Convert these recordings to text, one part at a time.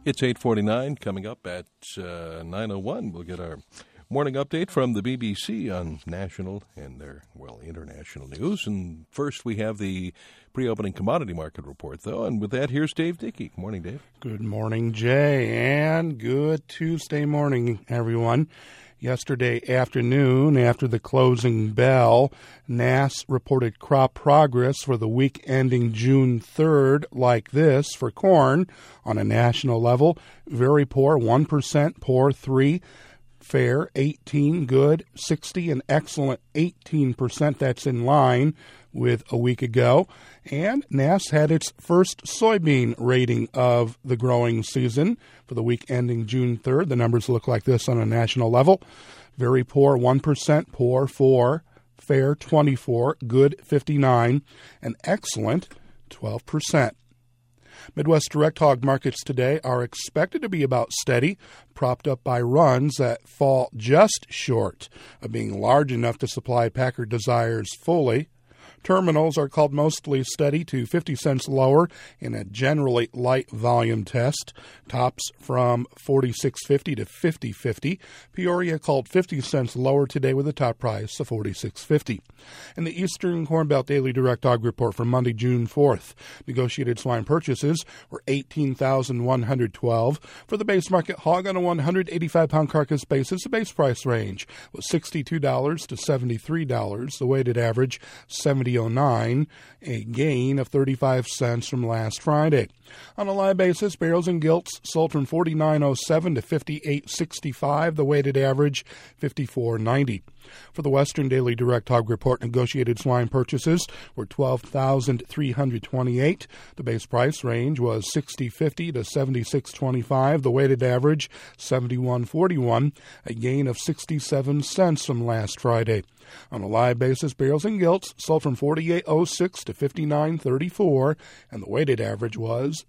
It's 8:49. Coming up at 9:01, we'll get our morning update from the BBC on national and their, international news. And first, we have the pre-opening commodity market report, though. And with that, here's Dave Dickey. Good morning, Dave. Good morning, Jay, and good Tuesday morning, everyone. Yesterday afternoon, after the closing bell, NASS reported crop progress for the week ending June 3rd like this for corn on a national level. Very poor, 1%, poor 3%. Fair, 18, good, 60, and excellent, 18%. That's in line with a week ago. And NASS had its first soybean rating of the growing season for the week ending June 3rd. The numbers look like this on a national level. Very poor, 1%, poor, 4, fair, 24, good, 59, and excellent, 12%. Midwest direct hog markets today are expected to be about steady, propped up by runs that fall just short of being large enough to supply packer desires fully. Terminals are called mostly steady to 50 cents lower in a generally light volume test. Tops from 46.50 to 50.50. Peoria called 50 cents lower today with a top price of 46.50. In the Eastern Corn Belt Daily Direct Hog Report for Monday, June 4th, negotiated swine purchases were 18,112. For the base market hog on a 185-pound carcass basis, the base price range was $62 to $73. The weighted average, 70.09, a gain of 35 cents from last Friday. On a live basis, barrels and gilts sold from 49.07 to 58.65, the weighted average 54.90. For the Western Daily Direct Hog Report, negotiated swine purchases were 12,328. The base price range was $60.50 to $76.25, the weighted average 71.41, a gain of 67 cents from last Friday. On a live basis, barrels and gilts sold from 48.06 to 59.34, and the weighted average was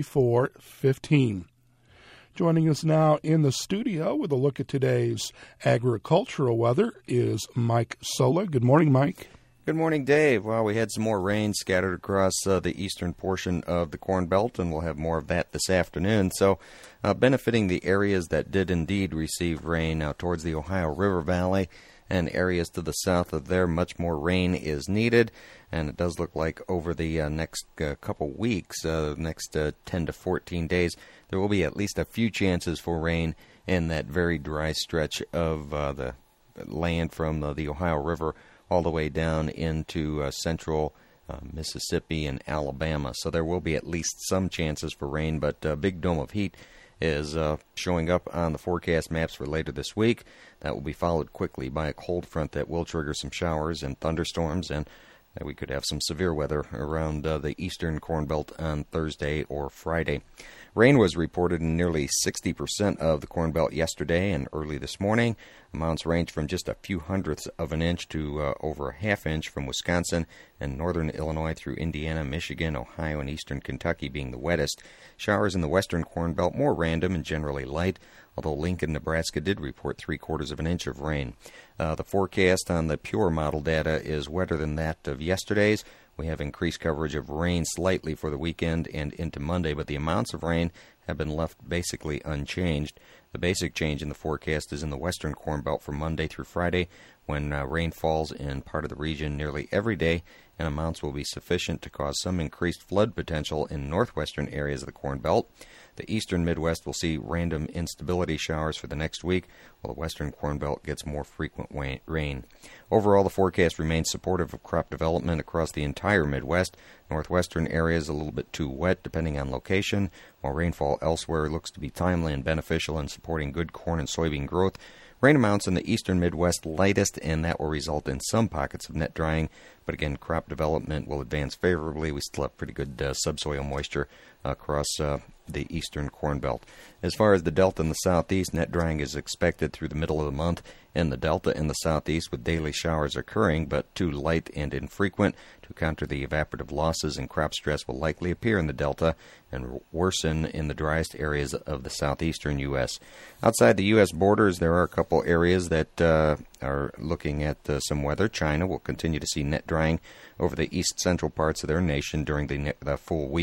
54.15. Joining us now in the studio with a look at today's agricultural weather is Mike Sola. Good morning, Mike. Good morning, Dave. Well, we had some more rain scattered across the eastern portion of the Corn Belt, and we'll have more of that this afternoon. So, benefiting the areas that did indeed receive rain now towards the Ohio River Valley and areas to the south of there, much more rain is needed. And it does look like over the next couple weeks, next 10 to 14 days, there will be at least a few chances for rain in that very dry stretch of the land from the Ohio River all the way down into central Mississippi and Alabama. So there will be at least some chances for rain, but Big Dome of Heat is showing up on the forecast maps for later this week. That will be followed quickly by a cold front that will trigger some showers and thunderstorms, and we could have some severe weather around the eastern Corn Belt on Thursday or Friday. Rain was reported in nearly 60% of the Corn Belt yesterday and early this morning. Amounts range from just a few hundredths of an inch to over a half inch from Wisconsin and northern Illinois through Indiana, Michigan, Ohio, and eastern Kentucky being the wettest. Showers in the western Corn Belt more random and generally light, although Lincoln, Nebraska did report 3/4 of an inch of rain. The forecast on the pure model data is wetter than that of yesterday's. We have increased coverage of rain slightly for the weekend and into Monday, but the amounts of rain have been left basically unchanged. The basic change in the forecast is in the western Corn Belt from Monday through Friday, when rain falls in part of the region nearly every day, and amounts will be sufficient to cause some increased flood potential in northwestern areas of the Corn Belt. The eastern Midwest will see random instability showers for the next week, while the western Corn Belt gets more frequent rain. Overall, the forecast remains supportive of crop development across the entire Midwest. Northwestern areas a little bit too wet, depending on location, while rainfall elsewhere looks to be timely and beneficial in supporting good corn and soybean growth. Rain amounts in the eastern Midwest lightest, and that will result in some pockets of net drying. But again, crop development will advance favorably. We still have pretty good subsoil moisture across the eastern Corn Belt. As far as the Delta and the Southeast, net drying is expected through the middle of the month in the Delta and the Southeast, with daily showers occurring, but too light and infrequent to counter the evaporative losses, and crop stress will likely appear in the Delta and worsen in the driest areas of the southeastern U.S. Outside the U.S. borders, there are a couple areas that are looking at some weather. China will continue to see net drying over the east-central parts of their nation during the full week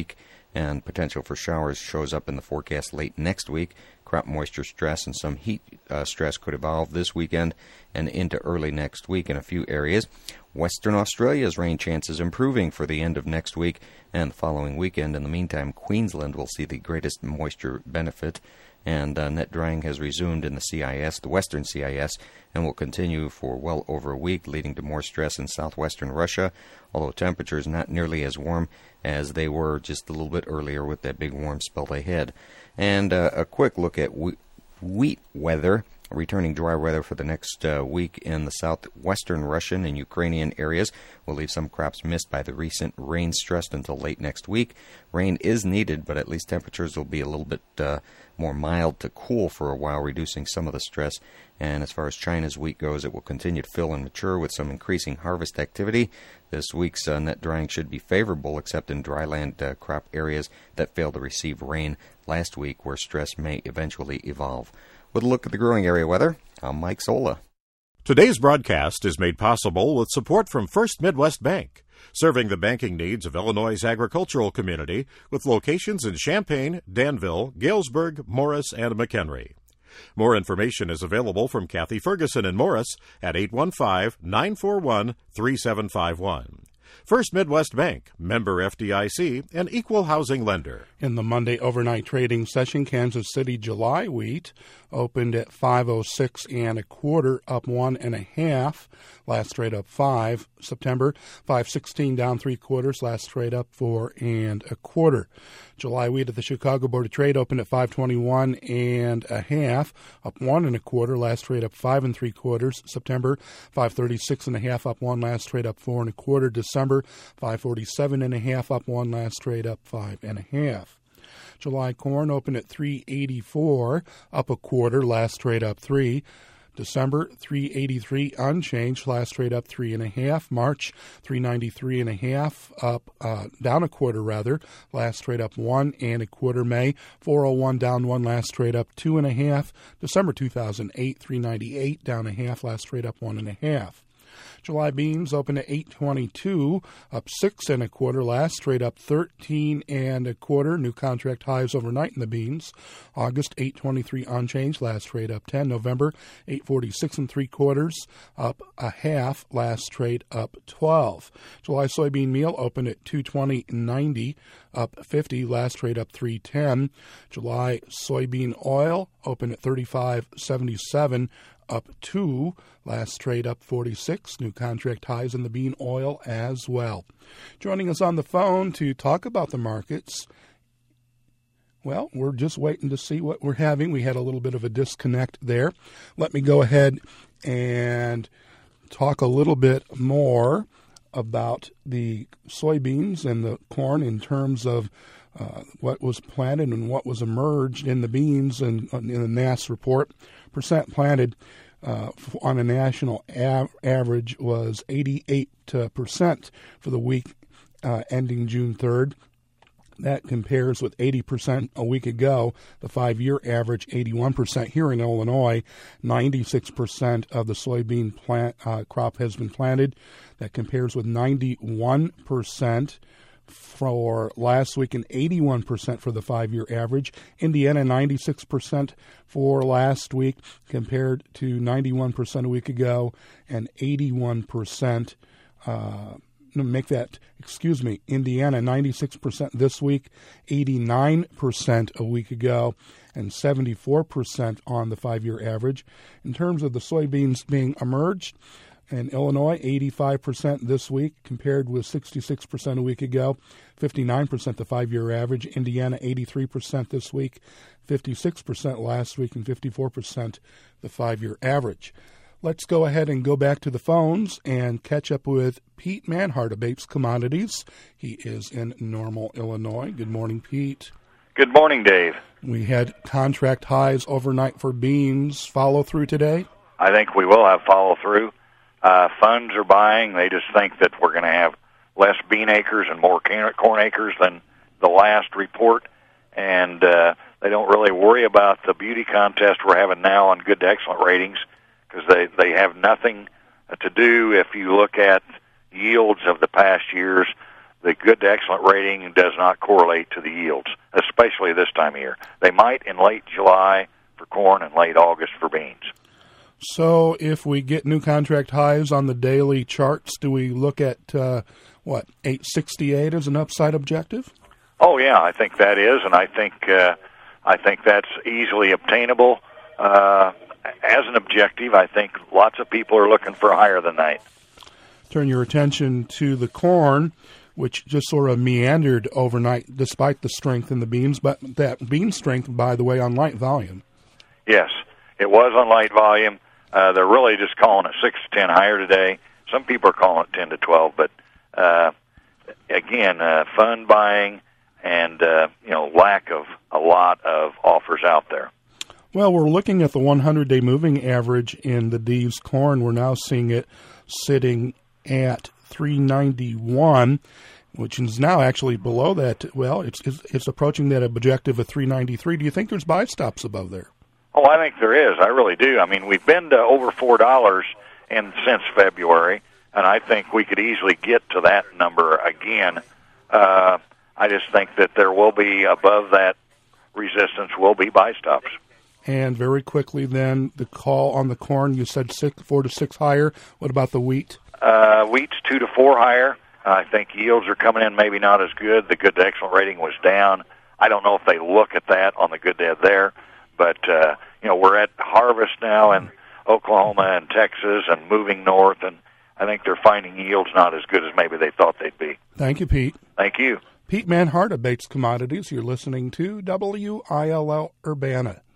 and potential for showers shows up in the forecast late next week. Crop moisture stress and some heat stress could evolve this weekend and into early next week in a few areas. Western Australia's rain chances improving for the end of next week and the following weekend. In the meantime, Queensland will see the greatest moisture benefit, and net drying has resumed in the CIS, the Western CIS, and will continue for well over a week, leading to more stress in southwestern Russia, although temperatures not nearly as warm as they were just a little bit earlier with that big warm spell they had. And a quick look at wheat weather. Returning dry weather for the next week in the southwestern Russian and Ukrainian areas will leave some crops missed by the recent rain stress until late next week. Rain is needed, but at least temperatures will be a little bit more mild to cool for a while, reducing some of the stress. And as far as China's wheat goes, it will continue to fill and mature with some increasing harvest activity. This week's net drying should be favorable, except in dryland crop areas that failed to receive rain last week, where stress may eventually evolve. With a look at the growing area weather, I'm Mike Sola. Today's broadcast is made possible with support from First Midwest Bank, serving the banking needs of Illinois' agricultural community with locations in Champaign, Danville, Galesburg, Morris, and McHenry. More information is available from Kathy Ferguson in Morris at 815-941-3751. First Midwest Bank, member FDIC, and equal housing lender. In the Monday overnight trading session, Kansas City July wheat opened at 506 1/4, up 1 1/2. Last trade up 5. September 516 down 3/4. Last trade up 4 1/4. July wheat at the Chicago Board of Trade opened at 521 1/2, up 1 1/4. Last trade up 5 3/4. September 536 1/2, up 1. Last trade up 4 1/4. December 547 1/2, up 1. Last trade up 5 1/2. July corn opened at 384, up 1/4. Last trade up 3. December 383 unchanged. Last trade up 3 1/2. March 393 1/2, up down 1/4 rather. Last trade up 1 1/4. May 401 down 1. Last trade up 2 1/2. December 2008 398 down 1/2. Last trade up 1 1/2. July beans open at 822, up 6 1/4. Last trade up 13 1/4. New contract highs overnight in the beans. August 823 unchanged. Last trade up 10. November 846 3/4, up 1/2. Last trade up 12. July soybean meal opened at 220.90, up 50. Last trade up 310. July soybean oil opened at 35.77. up 2. Last trade up 46. New contract highs in the bean oil as well. Joining us on the phone to talk about the markets, well, we're just waiting to see what we're having. We had a little bit of a disconnect there. Let me go ahead and talk a little bit more about the soybeans and the corn in terms of what was planted and what was emerged in the beans and in the NASS report. Percent planted on a national average was 88% for the week ending June 3rd. That compares with 80% a week ago. The 5-year average, 81%. Here in Illinois, 96% of the soybean crop has been planted. That compares with 91% for last week and 81% for the 5-year average. Indiana, 96% for last week compared to 91% a week ago and 81%. Indiana, 96% this week, 89% a week ago, and 74% on the 5-year average. In terms of the soybeans being emerged, in Illinois, 85% this week compared with 66% a week ago, 59% the 5-year average. Indiana, 83% this week, 56% last week, and 54% the 5-year average. Let's go ahead and go back to the phones and catch up with Pete Manhart of Bapes Commodities. He is in Normal, Illinois. Good morning, Pete. Good morning, Dave. We had contract highs overnight for beans. Follow through today? I think we will have follow through. Funds are buying. They just think that we're going to have less bean acres and more corn acres than the last report. And they don't really worry about the beauty contest we're having now on good to excellent ratings because they have nothing to do. If you look at yields of the past years, the good to excellent rating does not correlate to the yields, especially this time of year. They might in late July for corn and late August for beans. So if we get new contract highs on the daily charts, do we look at, 868 as an upside objective? Oh, yeah, I think that is, and I think that's easily obtainable. As an objective, I think lots of people are looking for higher than that. Turn your attention to the corn, which just sort of meandered overnight despite the strength in the beans, but that bean strength, by the way, on light volume. Yes, it was on light volume. They're really just calling it 6 to 10 higher today. Some people are calling it 10 to 12, but again, fund buying and lack of a lot of offers out there. Well, we're looking at the 100-day moving average in the D's corn. We're now seeing it sitting at 391, which is now actually below that. Well, it's approaching that objective of 393. Do you think there's buy stops above there? Oh, I think there is. I really do. I mean, we've been to over $4 since February, and I think we could easily get to that number again. I just think that there will be above that resistance will be buy stops. And very quickly then, the call on the corn, you said 4 to 6 higher. What about the wheat? Wheat's 2 to 4 higher. I think yields are coming in maybe not as good. The good to excellent rating was down. I don't know if they look at that on the good to there, but we're at harvest now in Oklahoma and Texas and moving north, and I think they're finding yields not as good as maybe they thought they'd be. Thank you, Pete. Thank you. Pete Manhart of Bates Commodities. You're listening to WILL Urbana.